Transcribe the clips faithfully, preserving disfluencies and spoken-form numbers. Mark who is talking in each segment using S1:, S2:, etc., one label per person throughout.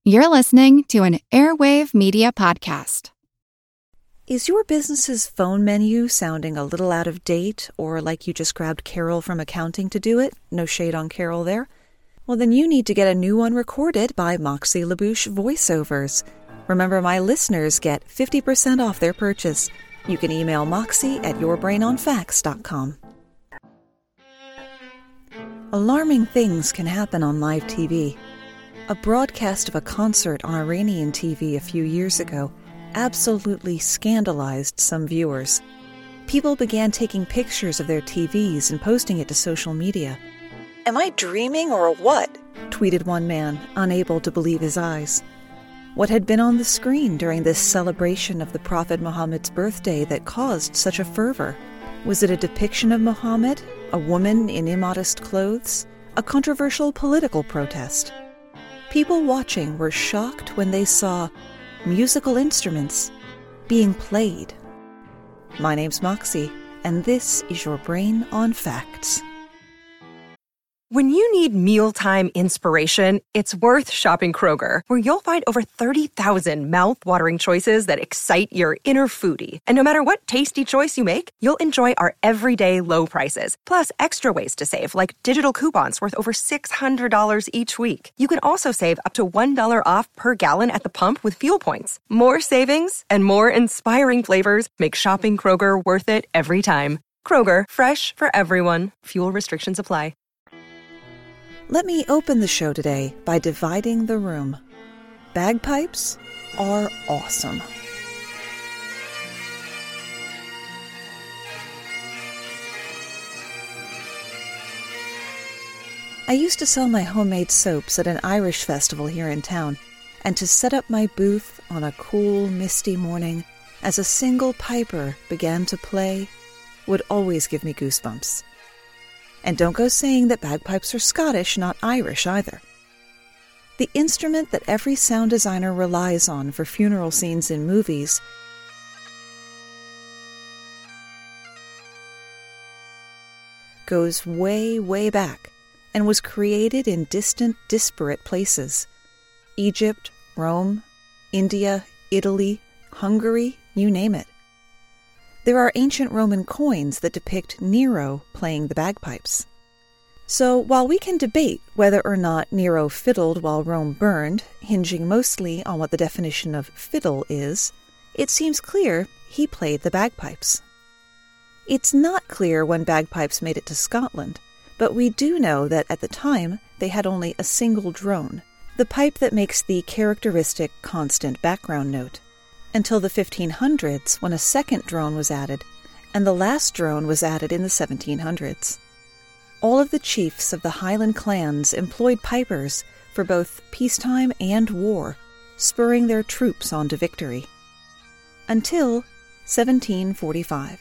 S1: You're listening to an Airwave Media Podcast.
S2: Is your business's phone menu sounding a little out of date, or like you just grabbed Carol from accounting to do it? No shade on Carol there. Well, then you need to get a new one recorded by Moxie LaBouche Voiceovers. Remember, my listeners get fifty percent off their purchase. You can email Moxie at your brain on facts dot com. Alarming things can happen on live T V. A broadcast of a concert on Iranian T V a few years ago absolutely scandalized some viewers. People began taking pictures of their T Vs and posting it to social media. "Am I dreaming or what?" tweeted one man, unable to believe his eyes. What had been on the screen during this celebration of the Prophet Muhammad's birthday that caused such a fervor? Was it a depiction of Muhammad, a woman in immodest clothes, a controversial political protest? People watching were shocked when they saw musical instruments being played. My name's Moxie, and this is your Brain on Facts.
S3: When you need mealtime inspiration, it's worth shopping Kroger, where you'll find over thirty thousand mouth-watering choices that excite your inner foodie. And no matter what tasty choice you make, you'll enjoy our everyday low prices, plus extra ways to save, like digital coupons worth over six hundred dollars each week. You can also save up to one dollar off per gallon at the pump with fuel points. More savings and more inspiring flavors make shopping Kroger worth it every time. Kroger, fresh for everyone. Fuel restrictions apply.
S2: Let me open the show today by dividing the room. Bagpipes are awesome. I used to sell my homemade soaps at an Irish festival here in town, and to set up my booth on a cool, misty morning as a single piper began to play would always give me goosebumps. And don't go saying that bagpipes are Scottish, not Irish either. The instrument that every sound designer relies on for funeral scenes in movies goes way, way back and was created in distant, disparate places. Egypt, Rome, India, Italy, Hungary, you name it. There are ancient Roman coins that depict Nero playing the bagpipes. So while we can debate whether or not Nero fiddled while Rome burned, hinging mostly on what the definition of fiddle is, it seems clear he played the bagpipes. It's not clear when bagpipes made it to Scotland, but we do know that at the time they had only a single drone, the pipe that makes the characteristic constant background note, until the fifteen hundreds, when a second drone was added, and the last drone was added in the seventeen hundreds. All of the chiefs of the Highland clans employed pipers for both peacetime and war, spurring their troops on to victory. Until seventeen forty-five.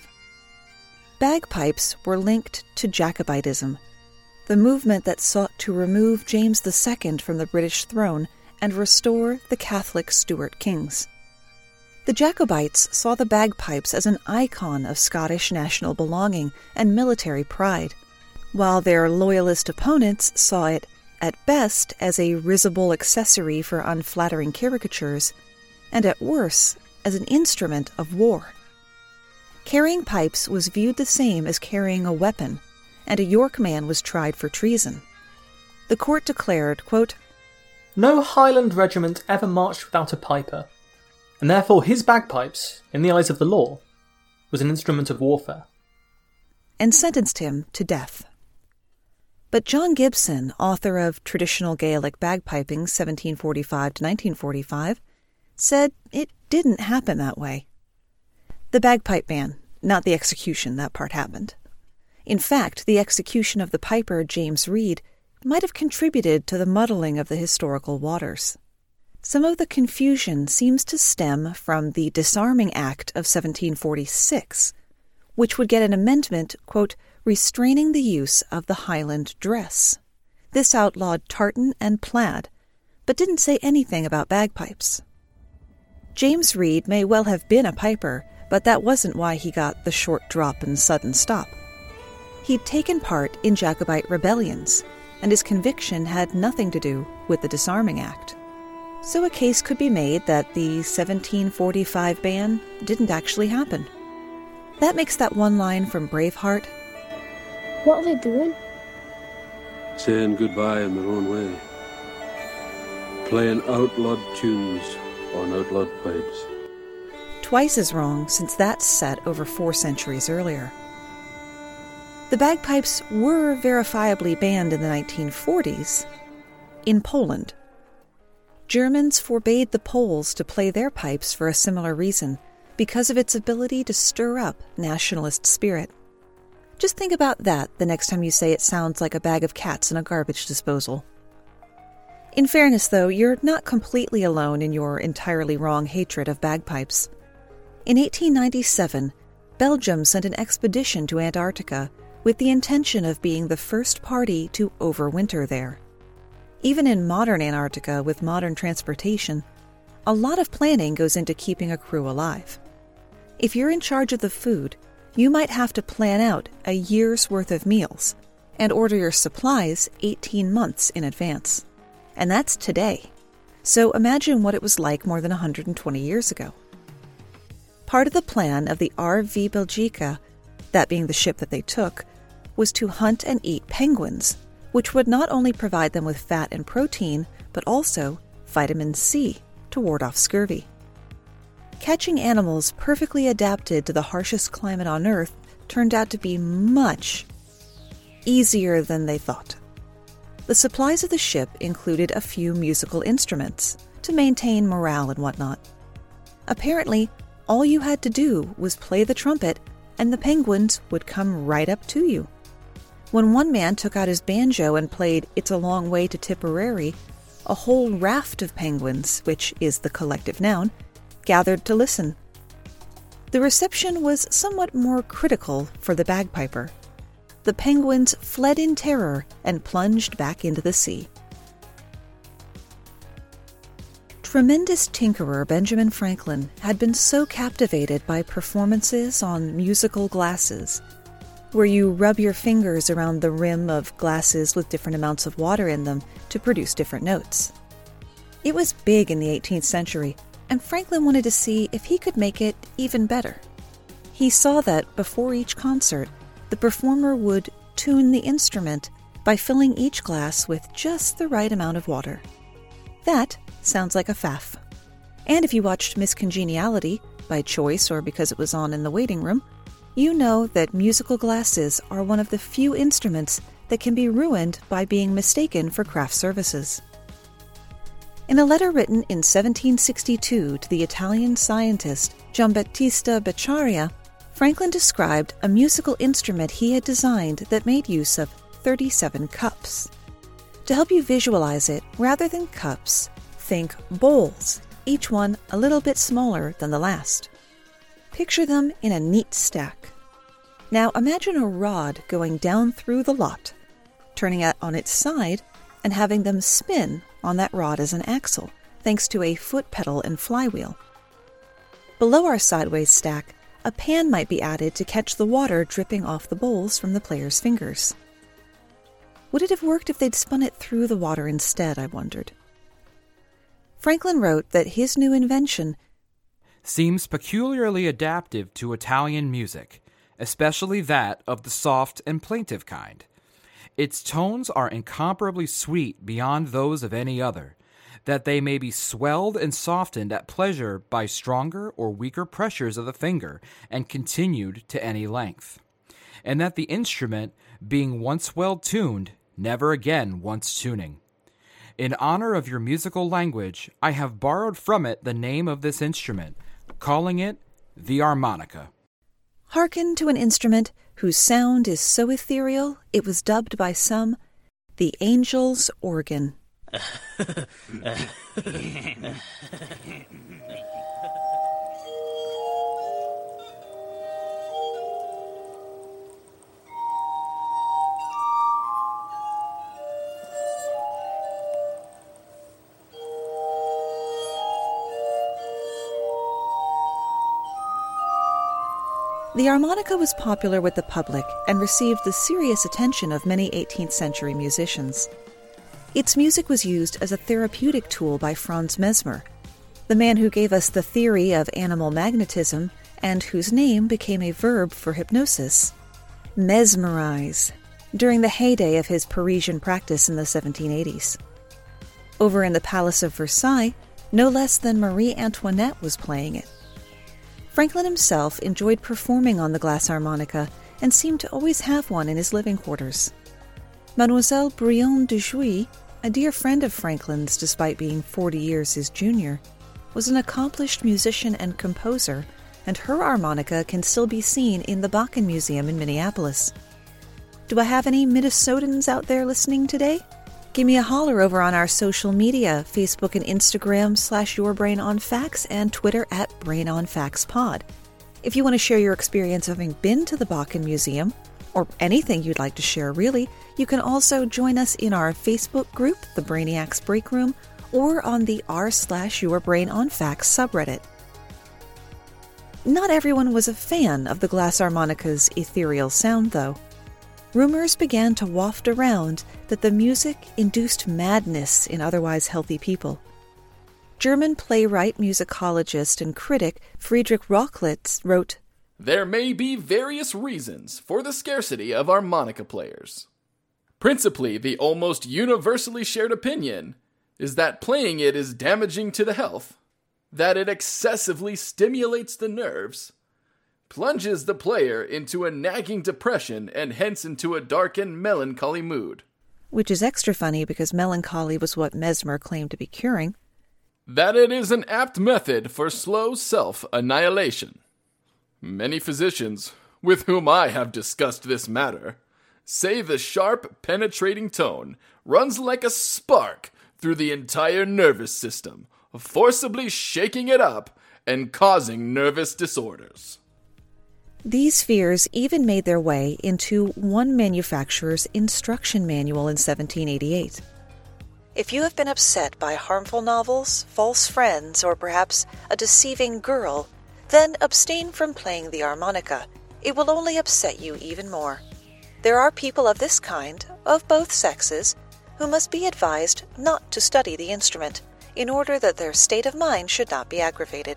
S2: Bagpipes were linked to Jacobitism, the movement that sought to remove James the Second from the British throne and restore the Catholic Stuart kings. The Jacobites saw the bagpipes as an icon of Scottish national belonging and military pride, while their loyalist opponents saw it, at best, as a risible accessory for unflattering caricatures, and at worst, as an instrument of war. Carrying pipes was viewed the same as carrying a weapon, and a York man was tried for treason. The court declared, quote,
S4: "No Highland regiment ever marched without a piper, and therefore his bagpipes, in the eyes of the law, was an instrument of warfare,"
S2: and sentenced him to death. But John Gibson, author of Traditional Gaelic Bagpiping seventeen forty-five to nineteen forty-five, said it didn't happen that way. The bagpipe ban, not the execution, that part happened. In fact, the execution of the piper James Reed might have contributed to the muddling of the historical waters. Some of the confusion seems to stem from the Disarming Act of seventeen forty-six, which would get an amendment, quote, restraining the use of the Highland dress. This outlawed tartan and plaid, but didn't say anything about bagpipes. James Reed may well have been a piper, but that wasn't why he got the short drop and sudden stop. He'd taken part in Jacobite rebellions, and his conviction had nothing to do with the Disarming Act. So a case could be made that the seventeen forty-five ban didn't actually happen. That makes that one line from Braveheart,
S5: "What are they doing?"
S6: "Saying goodbye in their own way. Playing outlawed tunes on outlawed pipes."
S2: twice as wrong, since that's set over four centuries earlier. The bagpipes were verifiably banned in the nineteen forties in Poland. Germans forbade the Poles to play their pipes for a similar reason, because of its ability to stir up nationalist spirit. Just think about that the next time you say it sounds like a bag of cats in a garbage disposal. In fairness, though, you're not completely alone in your entirely wrong hatred of bagpipes. In eighteen ninety-seven, Belgium sent an expedition to Antarctica with the intention of being the first party to overwinter there. Even in modern Antarctica with modern transportation, a lot of planning goes into keeping a crew alive. If you're in charge of the food, you might have to plan out a year's worth of meals and order your supplies eighteen months in advance. And that's today. So imagine what it was like more than one hundred twenty years ago. Part of the plan of the R V Belgica, that being the ship that they took, was to hunt and eat penguins, which would not only provide them with fat and protein, but also vitamin C to ward off scurvy. Catching animals perfectly adapted to the harshest climate on Earth turned out to be much easier than they thought. The supplies of the ship included a few musical instruments to maintain morale and whatnot. Apparently, all you had to do was play the trumpet, and the penguins would come right up to you. When one man took out his banjo and played It's a Long Way to Tipperary, a whole raft of penguins, which is the collective noun, gathered to listen. The reception was somewhat more critical for the bagpiper. The penguins fled in terror and plunged back into the sea. Tremendous tinkerer Benjamin Franklin had been so captivated by performances on musical glasses, where you rub your fingers around the rim of glasses with different amounts of water in them to produce different notes. It was big in the eighteenth century, and Franklin wanted to see if he could make it even better. He saw that before each concert, the performer would tune the instrument by filling each glass with just the right amount of water. That sounds like a faff. And if you watched Miss Congeniality, by choice or because it was on in the waiting room, you know that musical glasses are one of the few instruments that can be ruined by being mistaken for craft services. In a letter written in seventeen sixty-two to the Italian scientist Giambattista Beccaria, Franklin described a musical instrument he had designed that made use of thirty-seven cups. To help you visualize it, rather than cups, think bowls, each one a little bit smaller than the last. Picture them in a neat stack. Now imagine a rod going down through the lot, turning it on its side and having them spin on that rod as an axle, thanks to a foot pedal and flywheel. Below our sideways stack, a pan might be added to catch the water dripping off the bowls from the player's fingers. Would it have worked if they'd spun it through the water instead, I wondered. Franklin wrote that his new invention
S7: seems peculiarly adaptive to Italian music, especially that of the soft and plaintive kind. Its tones are incomparably sweet beyond those of any other, that they may be swelled and softened at pleasure by stronger or weaker pressures of the finger and continued to any length, and that the instrument, being once well tuned, never again wants tuning. In honor of your musical language, I have borrowed from it the name of this instrument, calling it the harmonica.
S2: Hearken to an instrument whose sound is so ethereal it was dubbed by some the angel's organ. The harmonica was popular with the public and received the serious attention of many eighteenth century musicians. Its music was used as a therapeutic tool by Franz Mesmer, the man who gave us the theory of animal magnetism and whose name became a verb for hypnosis. Mesmerize, during the heyday of his Parisian practice in the seventeen eighties. Over in the Palace of Versailles, no less than Marie Antoinette was playing it. Franklin himself enjoyed performing on the glass harmonica and seemed to always have one in his living quarters. Mademoiselle Brion de Jouy, a dear friend of Franklin's despite being forty years his junior, was an accomplished musician and composer, and her harmonica can still be seen in the Bakken Museum in Minneapolis. Do I have any Minnesotans out there listening today? Give me a holler over on our social media, Facebook and Instagram slash Your Brain on Facts and Twitter at Brain on Facts Pod. If you want to share your experience of having been to the Bakken Museum, or anything you'd like to share really, you can also join us in our Facebook group, the Brainiacs Break Room, or on the r slash Your Brain on Facts subreddit. Not everyone was a fan of the glass harmonica's ethereal sound, though. Rumors began to waft around that the music induced madness in otherwise healthy people. German playwright, musicologist, and critic Friedrich Rochlitz wrote,
S8: "There may be various reasons for the scarcity of harmonica players. Principally, the almost universally shared opinion is that playing it is damaging to the health, that it excessively stimulates the nerves, plunges the player into a nagging depression and hence into a dark and melancholy mood."
S2: Which is extra funny because melancholy was what Mesmer claimed to be curing.
S8: "That it is an apt method for slow self-annihilation. Many physicians, with whom I have discussed this matter, say the sharp, penetrating tone runs like a spark through the entire nervous system, forcibly shaking it up and causing nervous disorders."
S2: These fears even made their way into one manufacturer's instruction manual in seventeen eighty-eight. If you have been upset by harmful novels, false friends, or perhaps a deceiving girl, then abstain from playing the harmonica. It will only upset you even more. There are people of this kind, of both sexes, who must be advised not to study the instrument, in order that their state of mind should not be aggravated.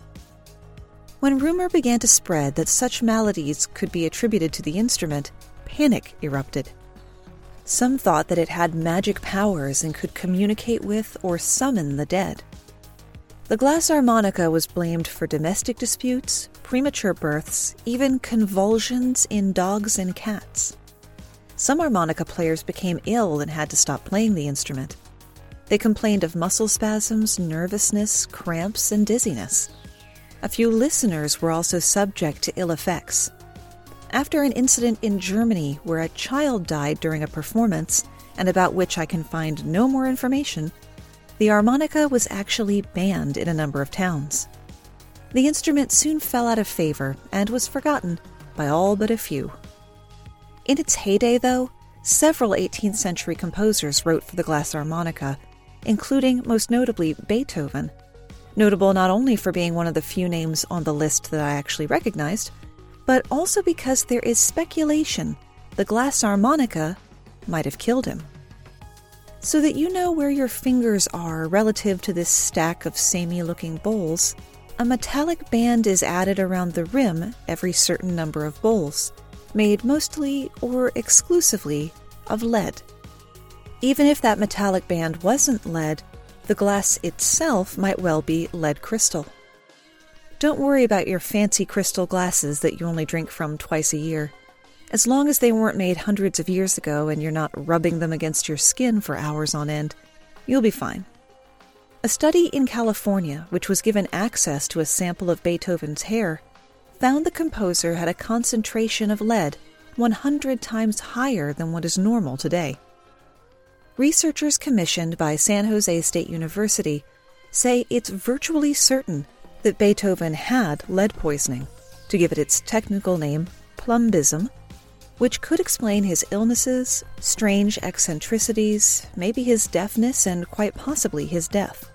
S2: When rumor began to spread that such maladies could be attributed to the instrument, panic erupted. Some thought that it had magic powers and could communicate with or summon the dead. The glass harmonica was blamed for domestic disputes, premature births, even convulsions in dogs and cats. Some harmonica players became ill and had to stop playing the instrument. They complained of muscle spasms, nervousness, cramps, and dizziness. A few listeners were also subject to ill effects. After an incident in Germany where a child died during a performance, and about which I can find no more information, the harmonica was actually banned in a number of towns. The instrument soon fell out of favor and was forgotten by all but a few. In its heyday, though, several eighteenth century composers wrote for the glass harmonica, including, most notably, Beethoven, notable not only for being one of the few names on the list that I actually recognized, but also because there is speculation the glass harmonica might have killed him. So that you know where your fingers are relative to this stack of samey-looking bowls, a metallic band is added around the rim every certain number of bowls, made mostly or exclusively of lead. Even if that metallic band wasn't lead, the glass itself might well be lead crystal. Don't worry about your fancy crystal glasses that you only drink from twice a year. As long as they weren't made hundreds of years ago and you're not rubbing them against your skin for hours on end, you'll be fine. A study in California, which was given access to a sample of Beethoven's hair, found the composer had a concentration of lead one hundred times higher than what is normal today. Researchers commissioned by San Jose State University say it's virtually certain that Beethoven had lead poisoning, to give it its technical name, plumbism, which could explain his illnesses, strange eccentricities, maybe his deafness, and quite possibly his death.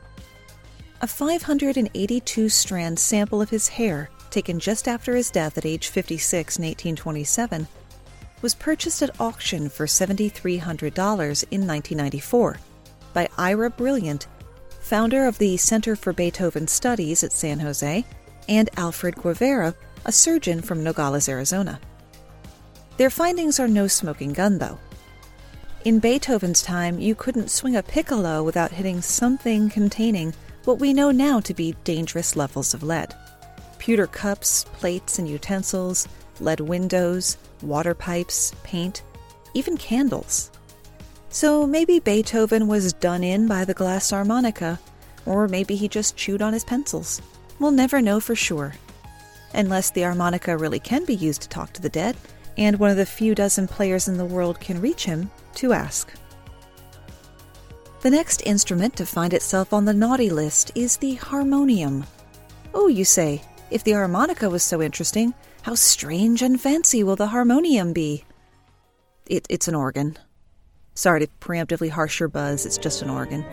S2: A five hundred eighty-two strand sample of his hair, taken just after his death at age fifty-six in eighteen twenty-seven, was purchased at auction for seven thousand three hundred dollars in nineteen ninety-four by Ira Brilliant, founder of the Center for Beethoven Studies at San Jose, and Alfred Guevara, a surgeon from Nogales, Arizona. Their findings are no smoking gun, though. In Beethoven's time, you couldn't swing a piccolo without hitting something containing what we know now to be dangerous levels of lead. Pewter cups, plates, and utensils, lead windows, water pipes, paint, even candles. So maybe Beethoven was done in by the glass harmonica, or maybe he just chewed on his pencils. We'll never know for sure. Unless the harmonica really can be used to talk to the dead, and one of the few dozen players in the world can reach him to ask. The next instrument to find itself on the naughty list is the harmonium. Oh, you say, if the harmonica was so interesting, how strange and fancy will the harmonium be? It, it's an organ. Sorry to preemptively harsh your buzz, it's just an organ.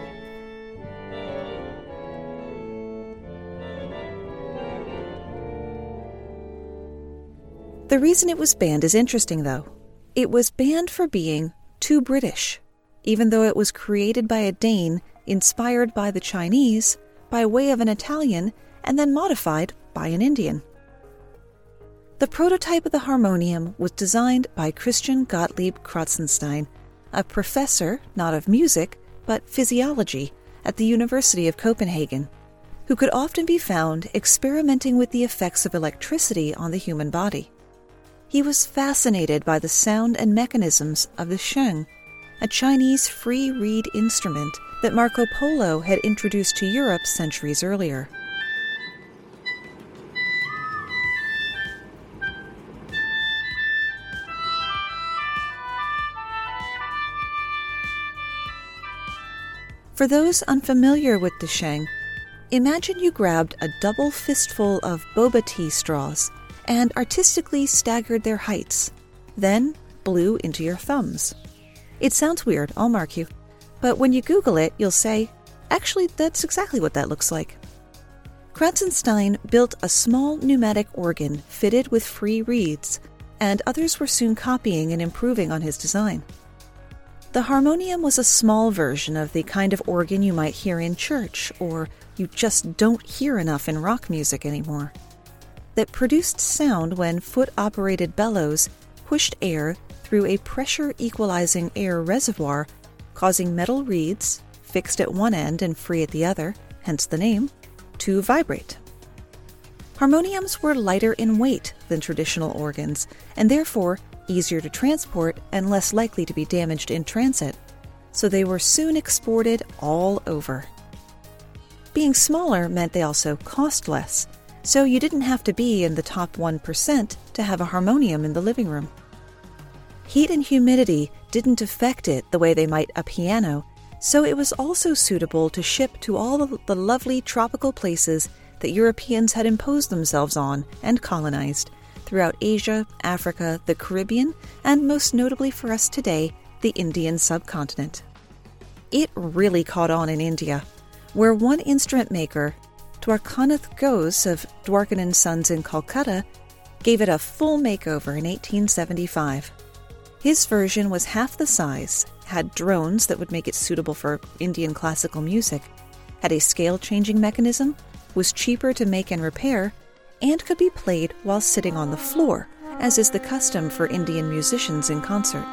S2: The reason it was banned is interesting, though. It was banned for being too British, even though it was created by a Dane, inspired by the Chinese, by way of an Italian, and then modified by an Indian. The prototype of the harmonium was designed by Christian Gottlieb Kratzenstein, a professor, not of music, but physiology, at the University of Copenhagen, who could often be found experimenting with the effects of electricity on the human body. He was fascinated by the sound and mechanisms of the sheng, a Chinese free reed instrument that Marco Polo had introduced to Europe centuries earlier. For those unfamiliar with the sheng, imagine you grabbed a double fistful of boba tea straws and artistically staggered their heights, then blew into your thumbs. It sounds weird, I'll mark you, but when you Google it, you'll say, actually, that's exactly what that looks like. Kratzenstein built a small pneumatic organ fitted with free reeds, and others were soon copying and improving on his design. The harmonium was a small version of the kind of organ you might hear in church, or you just don't hear enough in rock music anymore, that produced sound when foot-operated bellows pushed air through a pressure-equalizing air reservoir, causing metal reeds, fixed at one end and free at the other, hence the name, to vibrate. Harmoniums were lighter in weight than traditional organs, and therefore easier to transport and less likely to be damaged in transit, so they were soon exported all over. Being smaller meant they also cost less, so you didn't have to be in the top one percent to have a harmonium in the living room. Heat and humidity didn't affect it the way they might a piano, so it was also suitable to ship to all the lovely tropical places that Europeans had imposed themselves on and colonized throughout Asia, Africa, the Caribbean, and most notably for us today, the Indian subcontinent. It really caught on in India, where one instrument maker, Dwarkanath Ghose of Dwarkan and Sons in Calcutta, gave it a full makeover in eighteen seventy-five. His version was half the size, had drones that would make it suitable for Indian classical music, had a scale-changing mechanism, was cheaper to make and repair, and could be played while sitting on the floor, as is the custom for Indian musicians in concert.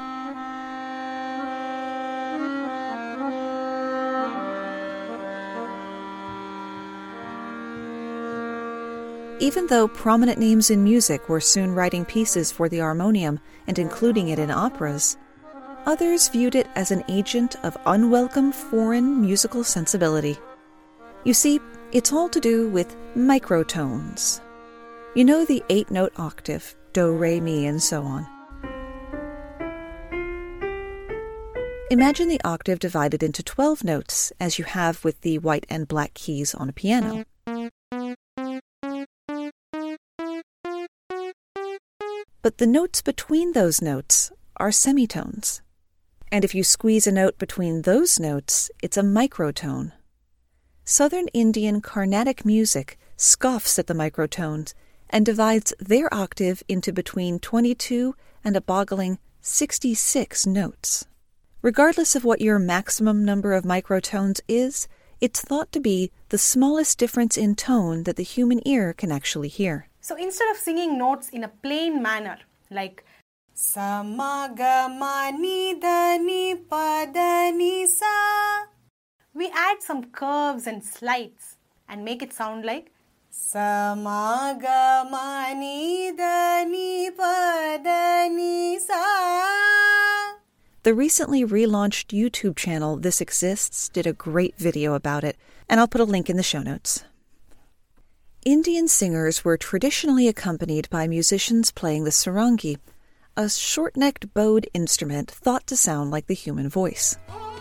S2: Even though prominent names in music were soon writing pieces for the harmonium and including it in operas, others viewed it as an agent of unwelcome foreign musical sensibility. You see, it's all to do with microtones. You know the eight-note octave, do, re, mi, and so on. Imagine the octave divided into twelve notes, as you have with the white and black keys on a piano. But the notes between those notes are semitones. And if you squeeze a note between those notes, it's a microtone. Southern Indian Carnatic music scoffs at the microtones and divides their octave into between twenty-two and a boggling sixty-six notes. Regardless of what your maximum number of microtones is, it's thought to be the smallest difference in tone that the human ear can actually hear.
S9: So instead of singing notes in a plain manner, like sa ma ga ma ni da ni pa da ni sa, we add some curves and slides and make it sound like sa ma ga ma ni da ni pa da ni sa.
S2: The recently relaunched YouTube channel This Exists did a great video about it, and I'll put a link in the show notes. Indian singers were traditionally accompanied by musicians playing the sarangi, a short-necked bowed instrument thought to sound like the human voice.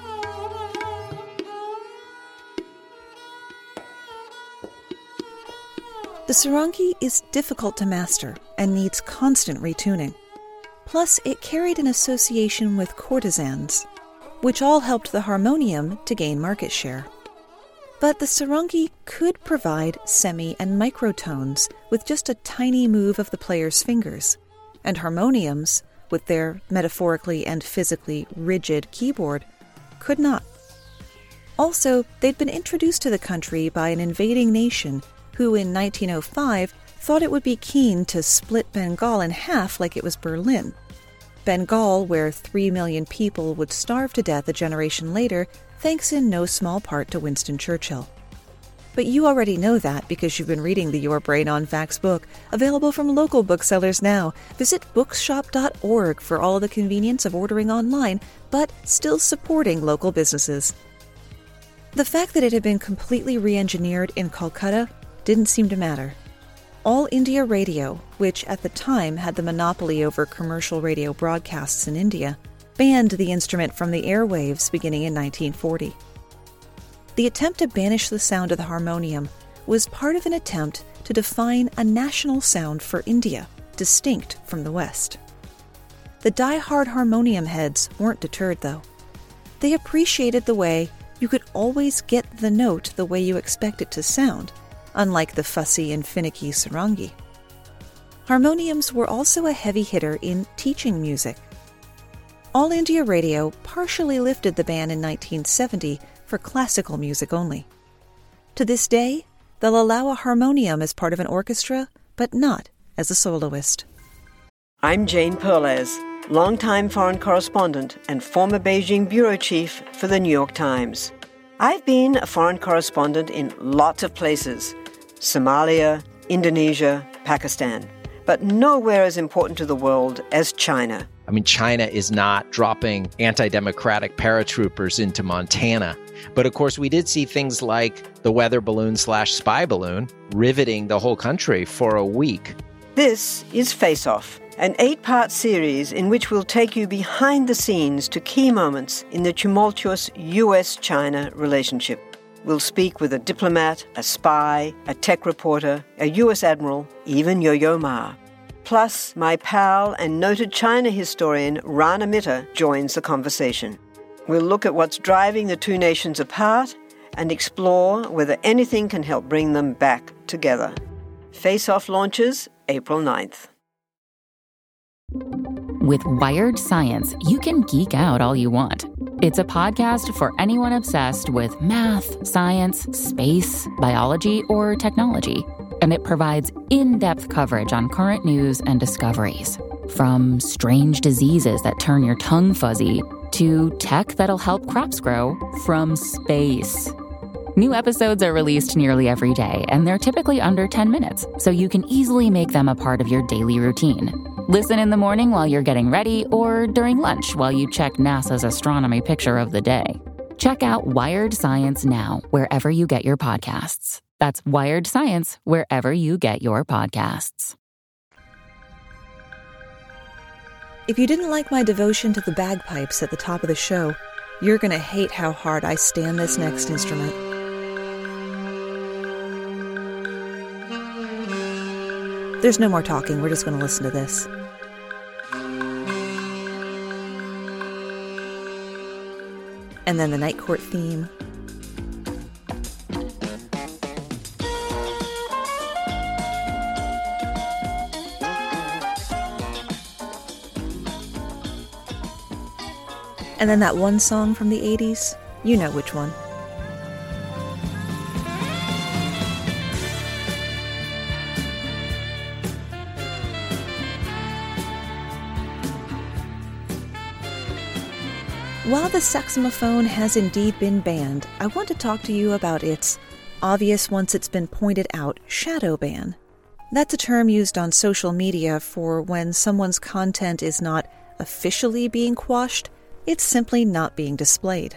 S2: The sarangi is difficult to master and needs constant retuning. Plus, it carried an association with courtesans, which all helped the harmonium to gain market share. But the sarangi could provide semi- and microtones with just a tiny move of the player's fingers, and harmoniums, with their metaphorically and physically rigid keyboard, could not. Also, they'd been introduced to the country by an invading nation who, in nineteen oh five, thought it would be keen to split Bengal in half like it was Berlin. Bengal, where three million people would starve to death a generation later, thanks in no small part to Winston Churchill. But you already know that because you've been reading the Your Brain on Facts book, available from local booksellers now. Visit bookshop dot org for all the convenience of ordering online, but still supporting local businesses. The fact that it had been completely re-engineered in Kolkata didn't seem to matter. All India Radio, which at the time had the monopoly over commercial radio broadcasts in India, banned the instrument from the airwaves beginning in nineteen forty. The attempt to banish the sound of the harmonium was part of an attempt to define a national sound for India, distinct from the West. The die-hard harmonium heads weren't deterred, though. They appreciated the way you could always get the note the way you expect it to sound, unlike the fussy and finicky sarangi. Harmoniums were also a heavy hitter in teaching music. All India Radio partially lifted the ban in nineteen seventy for classical music only. To this day, they'll allow a harmonium as part of an orchestra, but not as a soloist.
S10: I'm Jane Perlez, longtime foreign correspondent and former Beijing bureau chief for the New York Times. I've been a foreign correspondent in lots of places: Somalia, Indonesia, Pakistan, but nowhere as important to the world as China.
S11: I mean, China is not dropping anti-democratic paratroopers into Montana. But of course, we did see things like the weather balloon slash spy balloon riveting the whole country for a week.
S10: This is Face Off, an eight-part series in which we'll take you behind the scenes to key moments in the tumultuous U S China relationship. We'll speak with a diplomat, a spy, a tech reporter, a U S admiral, even Yo-Yo Ma. Plus, my pal and noted China historian Rana Mitter joins the conversation. We'll look at what's driving the two nations apart and explore whether anything can help bring them back together. Face Off launches April ninth.
S12: With Wired Science, you can geek out all you want. It's a podcast for anyone obsessed with math, science, space, biology, or technology. And it provides in-depth coverage on current news and discoveries. From strange diseases that turn your tongue fuzzy to tech that'll help crops grow from space. New episodes are released nearly every day, and they're typically under ten minutes, so you can easily make them a part of your daily routine. Listen in the morning while you're getting ready or during lunch while you check NASA's astronomy picture of the day. Check out Wired Science now, wherever you get your podcasts. That's Wired Science, wherever you get your podcasts.
S2: If you didn't like my devotion to the bagpipes at the top of the show, you're going to hate how hard I stand this next instrument. There's no more talking, we're just going to listen to this. And then the Night Court theme. And then that one song from the eighties, you know which one. While the saxophone has indeed been banned, I want to talk to you about its obvious once it's been pointed out shadow ban. That's a term used on social media for when someone's content is not officially being quashed, it's simply not being displayed.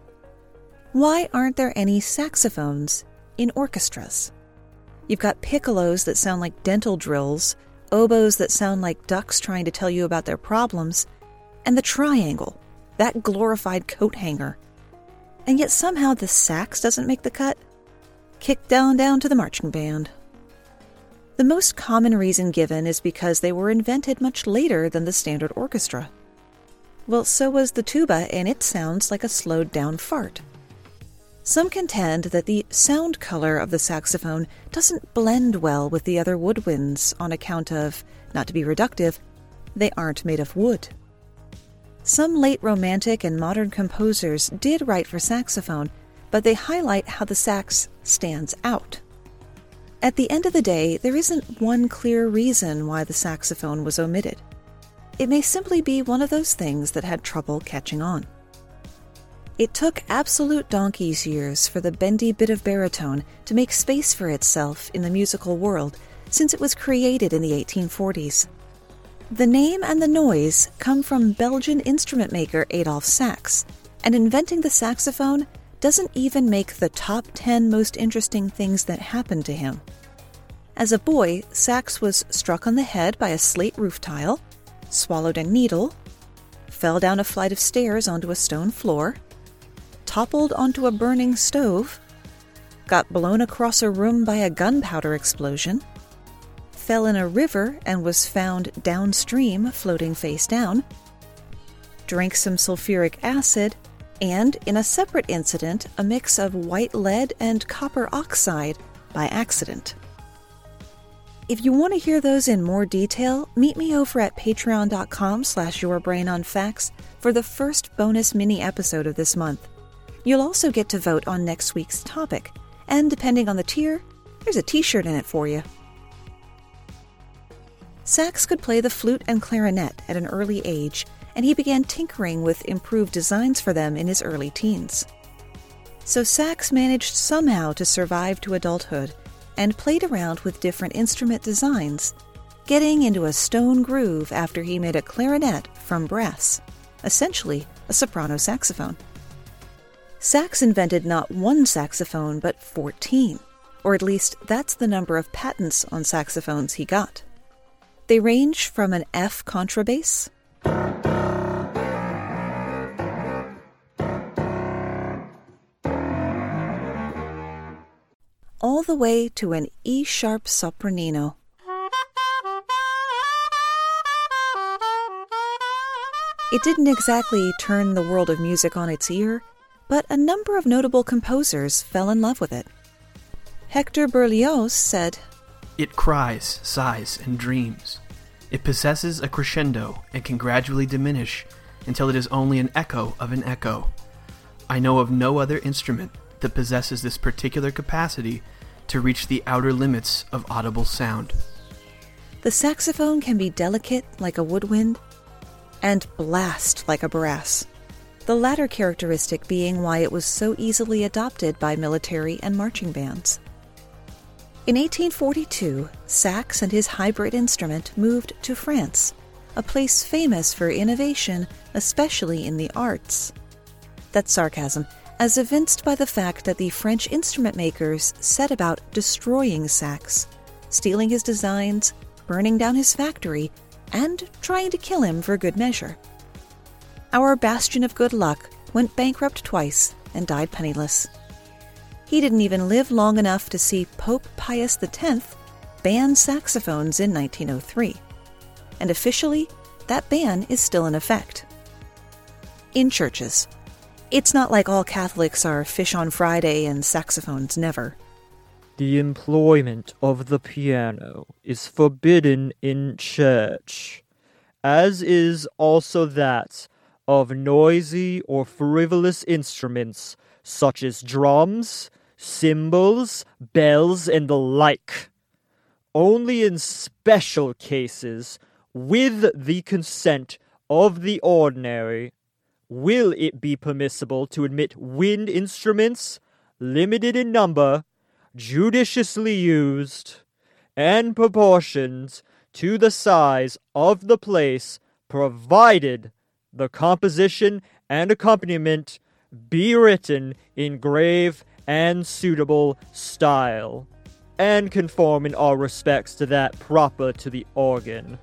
S2: Why aren't there any saxophones in orchestras? You've got piccolos that sound like dental drills, oboes that sound like ducks trying to tell you about their problems, and the triangle, that glorified coat hanger. And yet somehow the sax doesn't make the cut. Kick down down to the marching band. The most common reason given is because they were invented much later than the standard orchestra. Well, so was the tuba, and it sounds like a slowed-down fart. Some contend that the sound color of the saxophone doesn't blend well with the other woodwinds on account of, not to be reductive, they aren't made of wood. Some late Romantic and modern composers did write for saxophone, but they highlight how the sax stands out. At the end of the day, there isn't one clear reason why the saxophone was omitted. It may simply be one of those things that had trouble catching on. It took absolute donkey's years for the bendy bit of baritone to make space for itself in the musical world, since it was created in the eighteen forties. The name and the noise come from Belgian instrument maker Adolphe Sax, and inventing the saxophone doesn't even make the top ten most interesting things that happened to him. As a boy, Sax was struck on the head by a slate roof tile, swallowed a needle, fell down a flight of stairs onto a stone floor, toppled onto a burning stove, got blown across a room by a gunpowder explosion, fell in a river and was found downstream floating face down, drank some sulfuric acid, and, in a separate incident, a mix of white lead and copper oxide by accident. If you want to hear those in more detail, meet me over at patreon.com slash yourbrainonfacts for the first bonus mini episode of this month. You'll also get to vote on next week's topic, and depending on the tier, there's a t-shirt in it for you. Sax could play the flute and clarinet at an early age, and he began tinkering with improved designs for them in his early teens. So Sax managed somehow to survive to adulthood and played around with different instrument designs, getting into a stone groove after he made a clarinet from brass, essentially a soprano saxophone. Sax invented not one saxophone but fourteen, or at least that's the number of patents on saxophones he got. They range from an F contrabass, all the way to an E-sharp sopranino. It didn't exactly turn the world of music on its ear, but a number of notable composers fell in love with it. Hector Berlioz said,
S13: "It cries, sighs, and dreams. It possesses a crescendo and can gradually diminish until it is only an echo of an echo. I know of no other instrument that possesses this particular capacity to reach the outer limits of audible sound."
S2: The saxophone can be delicate like a woodwind and blast like a brass, the latter characteristic being why it was so easily adopted by military and marching bands. In eighteen forty-two, Sax and his hybrid instrument moved to France, a place famous for innovation, especially in the arts. That's sarcasm, as evinced by the fact that the French instrument makers set about destroying Sax, stealing his designs, burning down his factory, and trying to kill him for good measure. Our bastion of good luck went bankrupt twice and died penniless. He didn't even live long enough to see Pope Pius the tenth ban saxophones in nineteen oh three. And officially, that ban is still in effect. In churches. It's not like all Catholics are fish on Friday and saxophones never.
S14: The employment of the piano is forbidden in church, as is also that of noisy or frivolous instruments such as drums, cymbals, bells, and the like. Only in special cases, with the consent of the ordinary, will it be permissible to admit wind instruments, limited in number, judiciously used, and proportioned to the size of the place, provided the composition and accompaniment be written in grave and suitable style, and conform in all respects to that proper to the organ.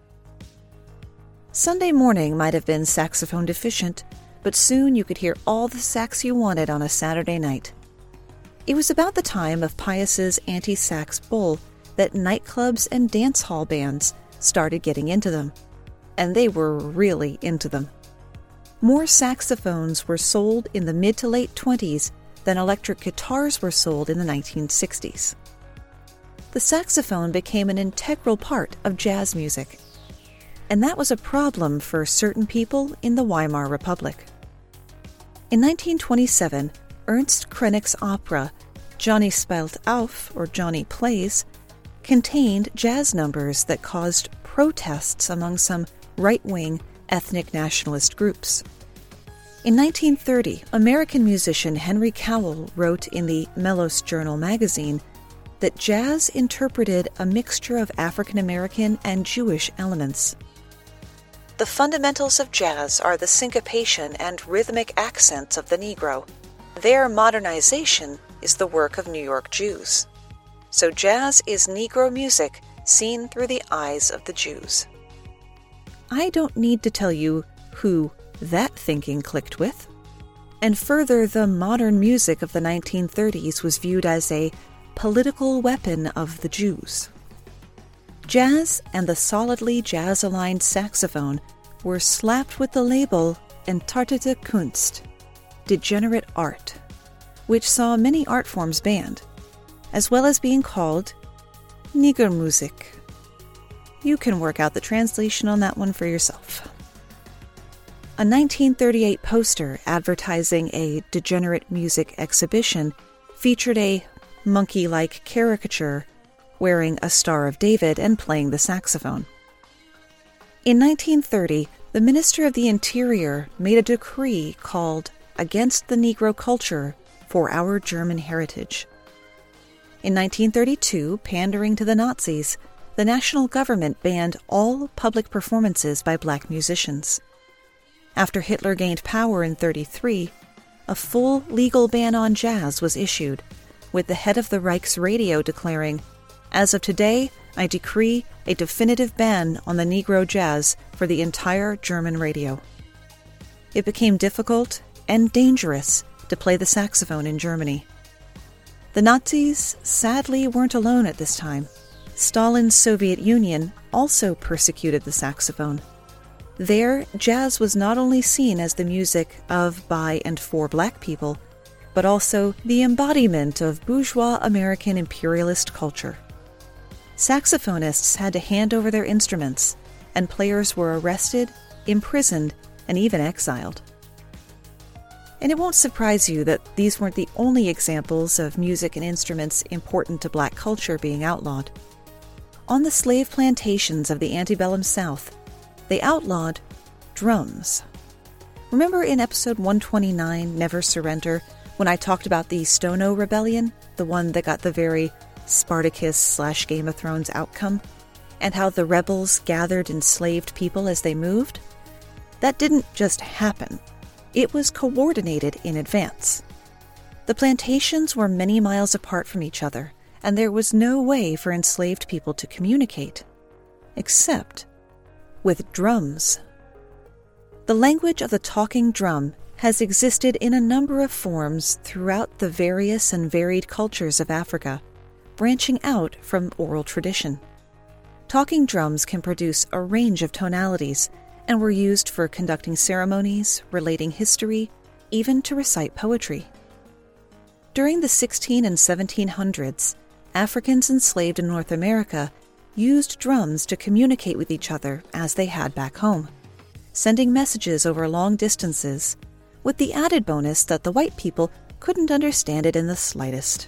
S2: Sunday morning might have been saxophone deficient, but soon you could hear all the sax you wanted on a Saturday night. It was about the time of Pius's anti-sax bull that nightclubs and dance hall bands started getting into them, and they were really into them. More saxophones were sold in the mid to late twenties than electric guitars were sold in the nineteen sixties. The saxophone became an integral part of jazz music, and that was a problem for certain people in the Weimar Republic. In nineteen twenty-seven, Ernst Krenek's opera, Johnny Spielt auf, or Johnny Plays, contained jazz numbers that caused protests among some right-wing ethnic nationalist groups. In nineteen thirty, American musician Henry Cowell wrote in the Melos Journal magazine that jazz interpreted a mixture of African American and Jewish elements. The fundamentals of jazz are the syncopation and rhythmic accents of the Negro. Their modernization is the work of New York Jews. So jazz is Negro music seen through the eyes of the Jews. I don't need to tell you who that thinking clicked with. And further, the modern music of the nineteen thirties was viewed as a political weapon of the Jews. Jazz and the solidly jazz-aligned saxophone were slapped with the label Entartete Kunst, degenerate art, which saw many art forms banned, as well as being called Negermusik. You can work out the translation on that one for yourself. A nineteen thirty-eight poster advertising a degenerate music exhibition featured a monkey-like caricature wearing a Star of David and playing the saxophone. In nineteen thirty, the Minister of the Interior made a decree called Against the Negro Culture for Our German Heritage. In nineteen thirty-two, pandering to the Nazis, the national government banned all public performances by black musicians. After Hitler gained power in thirty-three, a full legal ban on jazz was issued, with the head of the Reichsradio declaring, "As of today, I decree a definitive ban on the Negro jazz for the entire German radio." It became difficult and dangerous to play the saxophone in Germany. The Nazis sadly weren't alone at this time. Stalin's Soviet Union also persecuted the saxophone. There, jazz was not only seen as the music of, by, and for black people, but also the embodiment of bourgeois American imperialist culture. Saxophonists had to hand over their instruments, and players were arrested, imprisoned, and even exiled. And it won't surprise you that these weren't the only examples of music and instruments important to black culture being outlawed. On the slave plantations of the antebellum South, they outlawed drums. Remember in episode one twenty-nine, Never Surrender, when I talked about the Stono Rebellion, the one that got the very Spartacus slash Game of Thrones outcome, and how the rebels gathered enslaved people as they moved? That didn't just happen. It was coordinated in advance. The plantations were many miles apart from each other, and there was no way for enslaved people to communicate, except with drums. The language of the talking drum has existed in a number of forms throughout the various and varied cultures of Africa, branching out from oral tradition. Talking drums can produce a range of tonalities and were used for conducting ceremonies, relating history, even to recite poetry. During the sixteen and seventeen hundreds, Africans enslaved in North America used drums to communicate with each other as they had back home. sending messages over long distances, with the added bonus that the white people couldn't understand it in the slightest.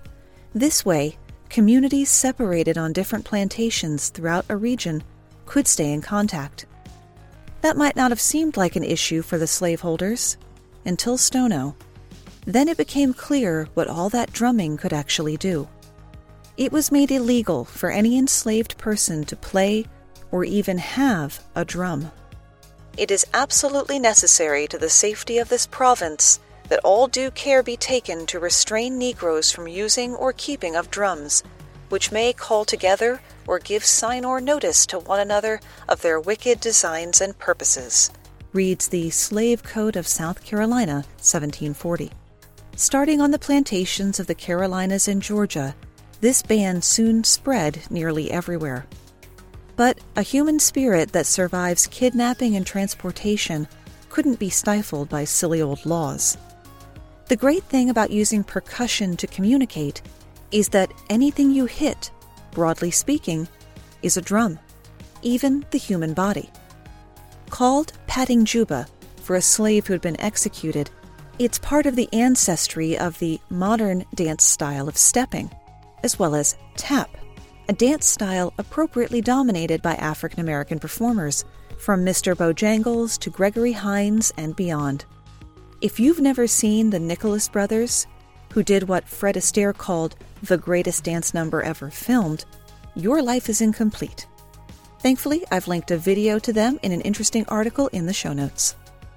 S2: This way, communities separated on different plantations throughout a region could stay in contact. That might not have seemed like an issue for the slaveholders until Stono. Then it became clear what all that drumming could actually do. It was made illegal for any enslaved person to play or even have a drum. It is absolutely necessary to the safety of this province that all due care be taken to restrain Negroes from using or keeping of drums, which may call together or give sign or notice to one another of their wicked designs and purposes, reads the Slave Code of South Carolina, seventeen forty. Starting on the plantations of the Carolinas and Georgia, this ban soon spread nearly everywhere. But a human spirit that survives kidnapping and transportation couldn't be stifled by silly old laws. The great thing about using percussion to communicate is that anything you hit, broadly speaking, is a drum, even the human body. Called patting juba for a slave who had been executed, it's part of the ancestry of the modern dance style of stepping, as well as tap, a dance style appropriately dominated by African American performers, from Mister Bojangles to Gregory Hines and beyond. If you've never seen the Nicholas Brothers, who did what Fred Astaire called the greatest dance number ever filmed, your life is incomplete. Thankfully, I've linked a video to them in an interesting article in the show notes.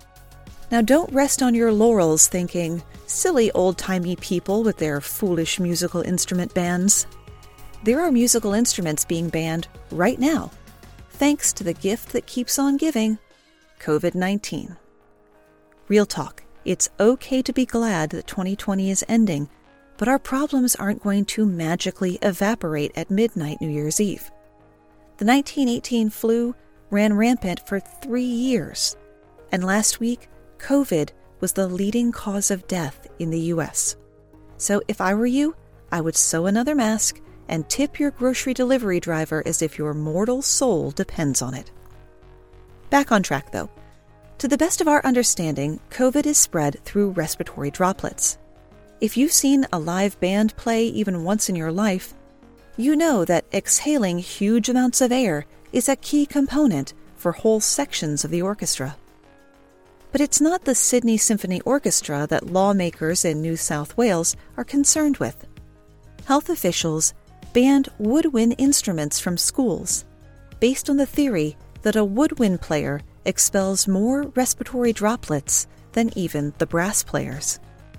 S2: Now, don't rest on your laurels thinking, silly old-timey people with their foolish musical instrument bans. There are musical instruments being banned right now, thanks to the gift that keeps on giving, covid nineteen. Real talk, it's okay to be glad that twenty twenty is ending, but our problems aren't going to magically evaporate at midnight New Year's Eve. The nineteen eighteen flu ran rampant for three years, and last week, COVID was the leading cause of death in the U S. So if I were you, I would sew another mask and tip your grocery delivery driver as if your mortal soul depends on it. Back on track, though. To the best of our understanding, COVID is spread through respiratory droplets. If you've seen a live band play even once in your life, you know that exhaling huge amounts of air is a key component for whole sections of the orchestra. But it's not the Sydney Symphony Orchestra that lawmakers in New South Wales are concerned with. Health officials banned woodwind instruments from schools, based on the theory that a woodwind player expels more respiratory droplets than even the brass players.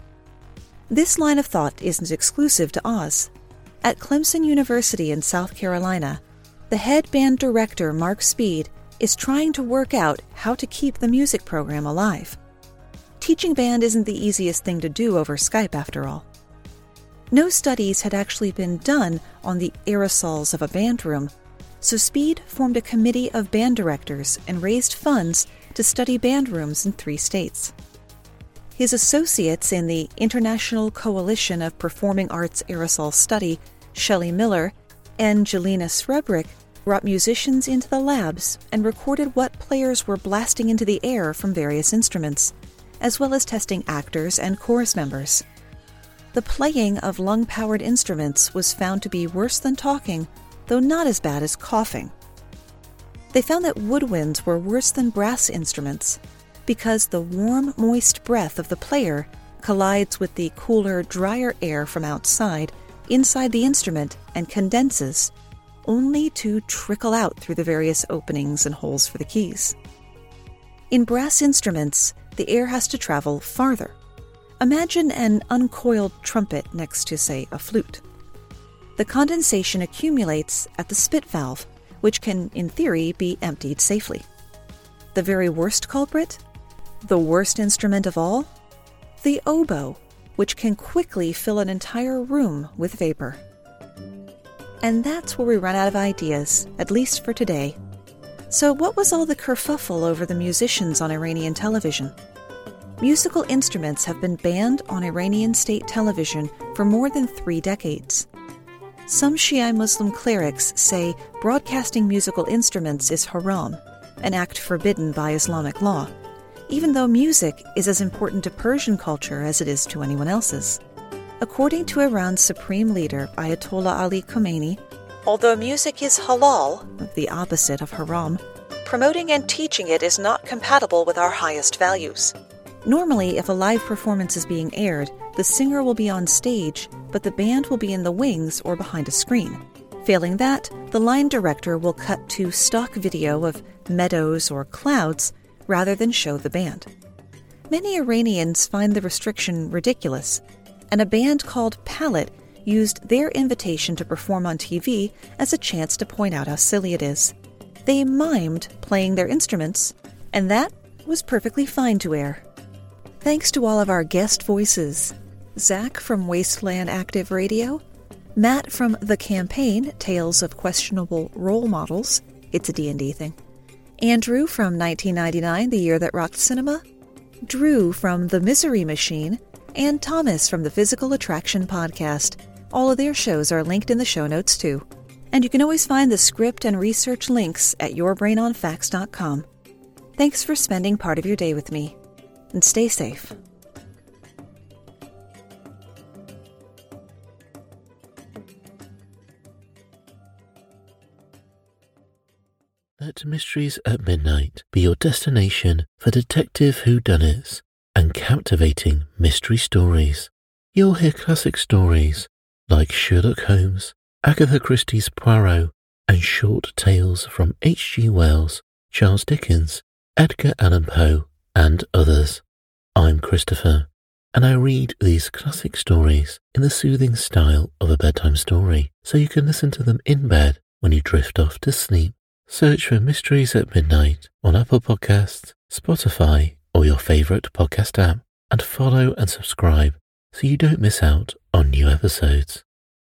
S2: This line of thought isn't exclusive to Oz. At Clemson University in South Carolina, the head band director, Mark Speed, is trying to work out how to keep the music program alive. Teaching band isn't the easiest thing to do over Skype, after all. No studies had actually been done on the aerosols of a band room, so Speed formed a committee of band directors and raised funds to study band rooms in three states. His associates in the International Coalition of Performing Arts Aerosol Study, Shelley Miller and Jelena Srebrick, brought musicians into the labs and recorded what players were blasting into the air from various instruments, as well as testing actors and chorus members. The playing of lung-powered instruments was found to be worse than talking, though not as bad as coughing. They found that woodwinds were worse than brass instruments because the warm, moist breath of the player collides with the cooler, drier air from outside inside the instrument and condenses, only to trickle out through the various openings and holes for the keys. In brass instruments, the air has to travel farther. Imagine an uncoiled trumpet next to, say, a flute. The condensation accumulates at the spit valve, which can, in theory, be emptied safely. The very worst culprit? The worst instrument of all? The oboe, which can quickly fill an entire room with vapor. And that's where we run out of ideas, at least for today. So what was all the kerfuffle over the musicians on Iranian television? Musical instruments have been banned on Iranian state television for more than three decades. Some Shia Muslim clerics say broadcasting musical instruments is haram, an act forbidden by Islamic law, even though music is as important to Persian culture as it is to anyone else's. According to Iran's supreme leader, Ayatollah Ali Khamenei, although music is halal, the opposite of haram, promoting and teaching it is not compatible with our highest values. Normally, if a live performance is being aired, the singer will be on stage, but the band will be in the wings or behind a screen. Failing that, the line director will cut to stock video of meadows or clouds rather than show the band. Many Iranians find the restriction ridiculous, and a band called Palette used their invitation to perform on T V as a chance to point out how silly it is. They mimed playing their instruments, and that was perfectly fine to air. Thanks to all of our guest voices, Zach from Wasteland Active Radio, Matt from The Campaign, Tales of Questionable Role Models, it's a D and D thing, Andrew from nineteen ninety-nine, The Year That Rocked Cinema, Drew from The Misery Machine, and Thomas from the Physical Attraction Podcast. All of their shows are linked in the show notes too. And you can always find the script and research links at your brain on facts dot com. Thanks for spending part of your day with me, and stay safe.
S15: Let Mysteries at Midnight be your destination for detective whodunits and captivating mystery stories. You'll hear classic stories like Sherlock Holmes, Agatha Christie's Poirot, and short tales from H G Wells, Charles Dickens, Edgar Allan Poe, and others. I'm Christopher, and I read these classic stories in the soothing style of a bedtime story, so you can listen to them in bed when you drift off to sleep. Search for Mysteries at Midnight on Apple Podcasts, Spotify, or your favourite podcast app, and follow and subscribe so you don't miss out on new episodes.